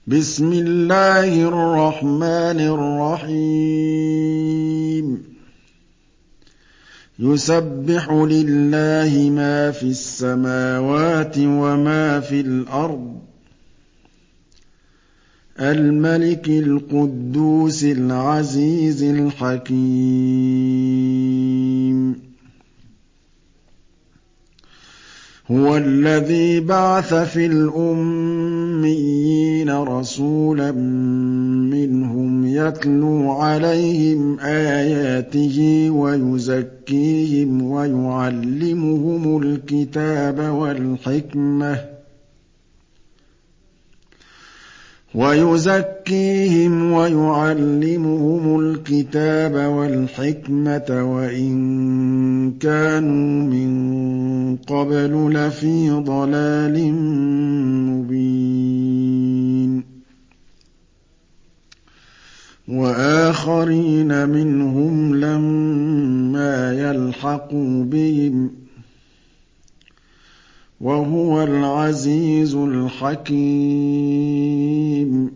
بسم الله الرحمن الرحيم يسبح لله ما في السماوات وما في الأرض الملك القدوس العزيز الحكيم هو الذي بعث في الأميين رسولا منهم يتلو عليهم آياته ويزكيهم ويعلمهم الكتاب والحكمة وإن كانوا من قبل لفي ضلال مبين وآخرين منهم لما يلحقوا بهم وهو العزيز الحكيم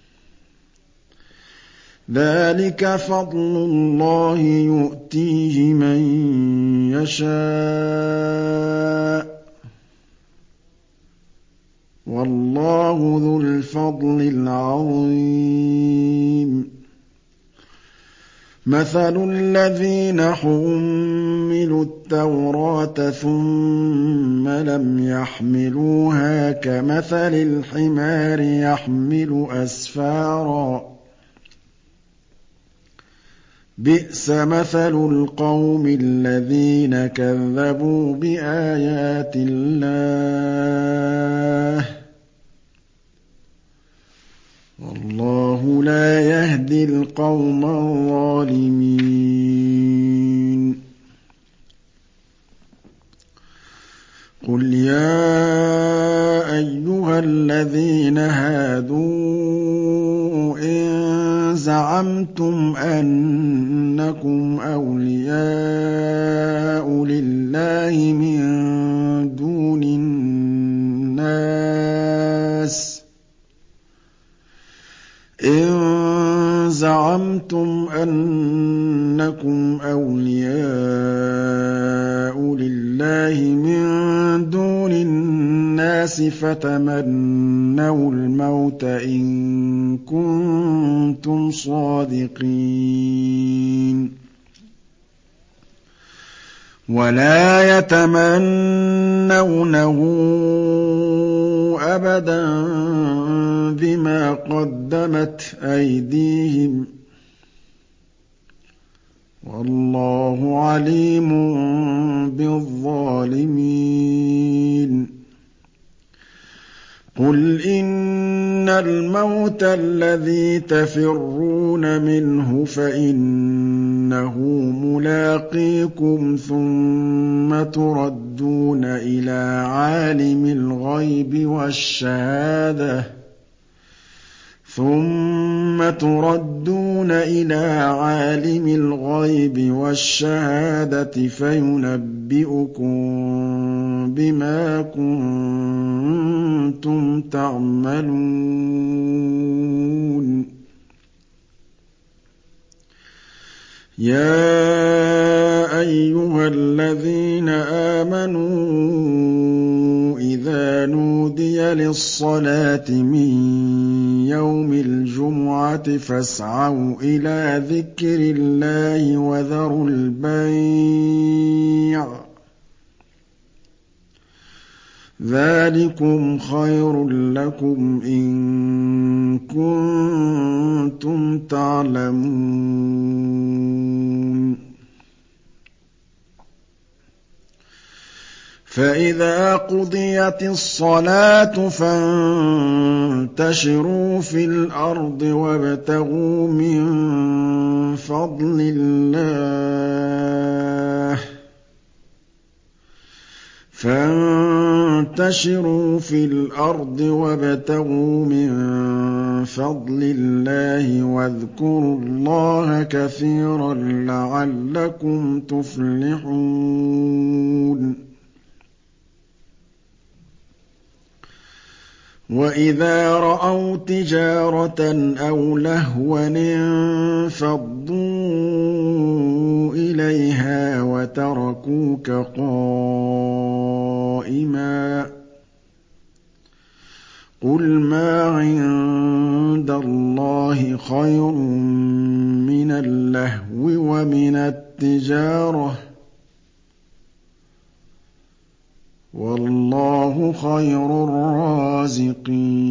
ذلك فضل الله يؤتيه من يشاء والله ذو الفضل العظيم مثل الذين حملوا التوراة ثم لم يحملوها كمثل الحمار يحمل أسفارا بئس مثل القوم الذين كذبوا بآيات الله والله لا يهدي القوم الظالمين قل يا أيها الذين هادوا إن زعمتم أنكم أولياء لله من دون الناس فتمنوا الموت إن كنتم صادقين ولا يتمنونه أبدا بما قدمت أيديهم والله عليم بالظالمين قل إن الموت الذي تفرون منه فإنه ملاقيكم ثم تردون إلى عالم الغيب والشهادة فينبئكم بما كنتم تعملون يا أيها الذين آمنوا إذا نودي للصلاة من يوم الجمعة فاسعوا إلى ذكر الله وذروا البيع ذلكم خير لكم إن كنتم تعلمون فإذا قضيت الصلاة فانتشروا في الأرض وابتغوا من فضل الله واذكروا الله كثيرا لعلكم تفلحون وَإِذَا رَأَوْا تِجَارَةً أَوْ لَهْوًا انفَضُّوا إِلَيْهَا وَتَرَكُوكَ قَائِمًا ۚ قُلْ مَا عِندَ اللَّهِ خَيْرٌ مِّنَ اللَّهْوِ وَمِنَ التِّجَارَةِ ۚ وَاللَّهُ خَيْرُ الرَّازِقِينَ